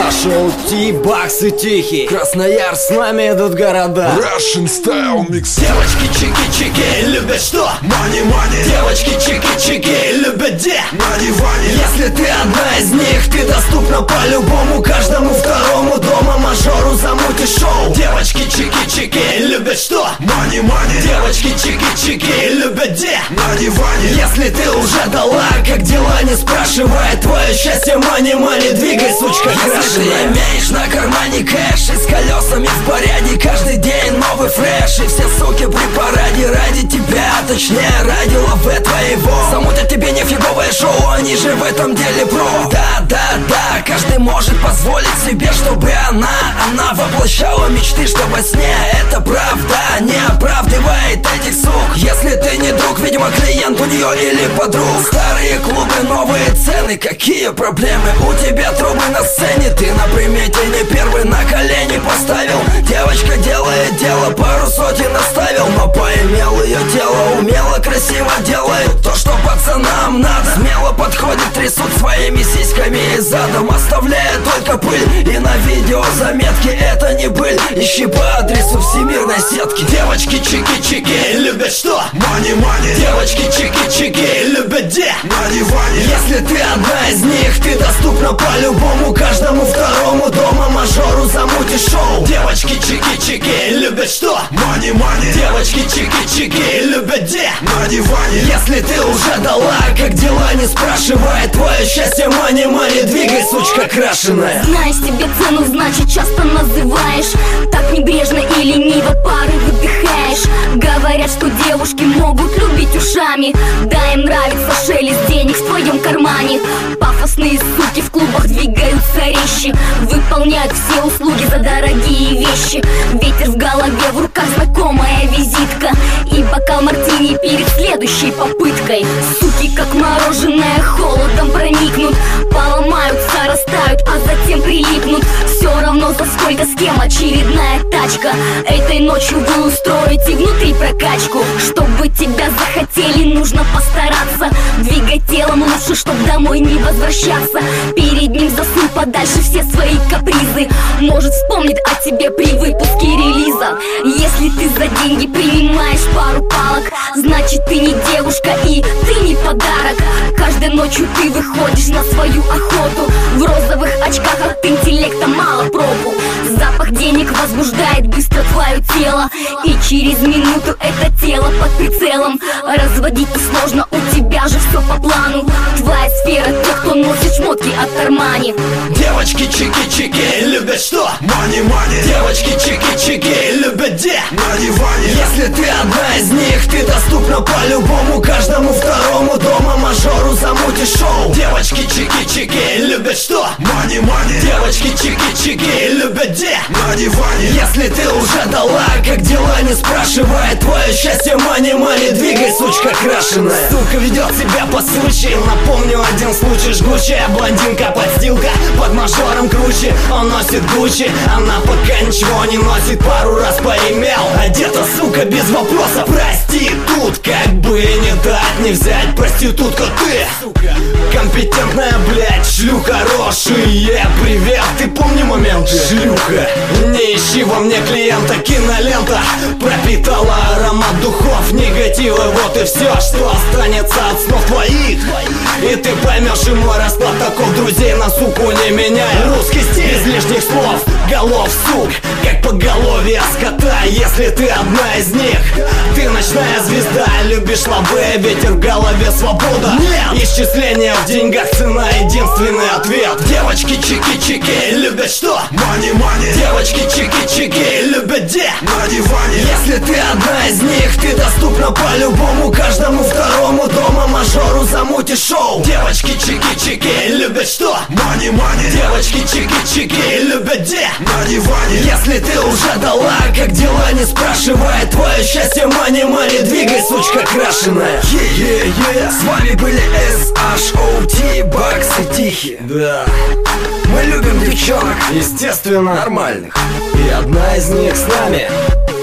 SH-OT, баксы тихий, Красноярск, с нами идут города. Russian Style Mix. Девочки чики-чики любят что? Money. Девочки чики-чики любят где? Money. Если ты одна из них, ты доступна по-любому, каждому второму дома мажору замутишь шоу. Девочки чики-чики любят что? Money. Девочки чики-чики любят где? Money. Если ты уже дала, как дела, не спрашивай твое счастье, money, двигай, сучка крашеная. Если ты имеешь на кармане кэш и с колесами в порядке, каждый день новый фреш, и все суки при параде ради тебя, точнее ради лавы твоего. Замутят тебе нефиговое шоу, они же в этом деле про. Да, каждый может позволить себе, чтобы она воплощала мечты, что во сне это правда не оправдывает этих сук. Если ты не друг, видимо клиент у нее или подруг. Старые клубы, новые цены, какие проблемы? У тебя трубы на сцене, ты на примете не первый, на колени поставил. Девочка делает дело, пару сотен оставил, но поимел ее тело, умело, красиво делает то, что пацанам надо. Смело подходит, трясут своими сиськами и задом, оставляя только пыль. И на видео заметки это не быль, ищи по адресу всемирной сетки. Девочки чики-чики любят что? Money. Девочки чики-чики любят где? Money. Если ты одна из них, ты доступна по-любому, каждому второму дома мажору замутишь шоу. Девочки чики-чики любят что? Money. Девочки чики-чики любят где? Money. Если ты уже дала, как дела, не спрашивай твое счастье, money, двигай, сучка крашеная. Знаешь себе цену, значит часто называешь. Так небрежно и лениво пары выдыхаешь. Говорят, что девушки могут любить ушами. Да, им нравится шелест денег в твоем кармане. Пафосные суки в клубах двигаются резче, выполняют все услуги за дорогие вещи. Ветер в голове, в руках знакомая визитка и бокал мартини перед следующей попыткой. Суки, как мороженое, холодом проникнут, поломаются, растают, а затем прилипнут. Все равно за сколько, с кем очередная тачка. Этой ночью вы устроите внутри прокачку. Чтобы тебя захотели, нужно постараться. Двигай телом лучше, чтоб домой не возвращаться. Перед ним засунь подальше все свои капризы. Может вспомнит о тебе при выпуске релиза. Если ты за деньги принимаешь пару палок, значит ты не девушка и ты не подарок. Каждой ночью ты выходишь на свою охоту в розовых очках, от интеллекта мало проку. Запах денег возбуждает быстро твое тело, и через минуту это тело под прицелом. Разводить несложно, у тебя же все по плану. Твоя сфера тех, кто носит шмотки от Армани. Девочки чики-чики любят что? Money. Девочки чики-чики любят где? Money. Если ты одна из них, ты доступна по-любому, каждому второму дома мажору замутишь шоу. Девочки чики-чики любят что? Money. Девочки чики-чики любят где? Money. Если ты уже дала, как дела, не спрашивай твое счастье, money, двигай, сучка крашеная. Сука ведет себя по сучи, напомню один случай. Жгучая блондинка, подстилка, под мажором круче. Он носит Гуччи, она пока ничего не носит, пару раз поимел. Одета, сука, без вопроса, прости, тут как бы не дать не взять. Проститутка ты, сука, компетентная, блядь, шлюха хорошие. Привет, ты помни моменты, шлюха. Не ищи во мне клиента, кинолента пропитала аромат духов, негатива, вот и все, что останется от снов твоих. И ты поймешь, и мой расклад таков, друзей на суку не меняй. Русский стиль, без лишних слов, голов сук, как поголовье скота. Если ты одна из них, ты ночная звезда, любишь лавы, ветер в голове, свобода. Нет, исчисление в деньгах, цена, единственный ответ. Девочки чики-чики любят что? Money. Девочки чики-чики любят где? Money. Если ты одна из них, ты доступна по-любому, каждому второму дома мажору замутишь шоу. Девочки чики-чики любят что? Money. Девочки чики-чики любят где? Money. Если ты уже дала, как дела, не спрашивай твое счастье, money, двигай, сучка крашеная. С вами были SH-OT, баксы тихие. Да, мы любим девчонок, естественно, нормальных. И одна из них с нами.